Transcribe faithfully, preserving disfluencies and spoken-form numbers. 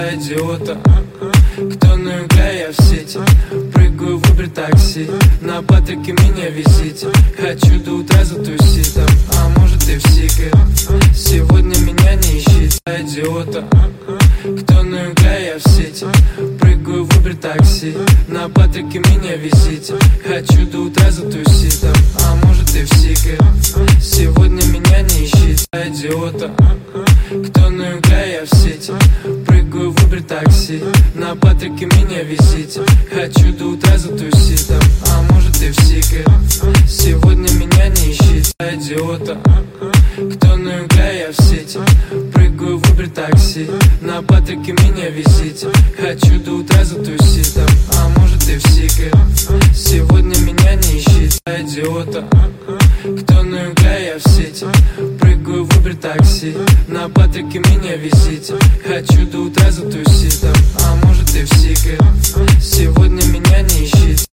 Идиота, кто на юга, я в сети. Прыгаю в Uber такси, на Патрике меня везите. Хочу до утра затусить там, а может и в Сике. Сегодня меня не ищите. Идиота, кто на юга, я в сети. Прыгаю в Uber такси, на Патрике меня везите. Хочу до утра затусить там, а может и в Сике. Сегодня меня не ищите. Идиота, кто на юга, я в сети. Прыгаю в Uber такси, на Патрике меня везите. Хочу до утра затусить там, а может и в Сике. Сегодня меня не ищите. Идиота, кто на юга, я в сети. Прыгаю в Uber такси, на Патрике меня везите. Хочу до утра затусить там, а может и в Сике. Сегодня меня не ищите. Идиота, кто на юга, я в сети. Прыгаю в Uber такси, на Патрике меня везите. Хочу до утра затусить там, а может и в Сике. Сегодня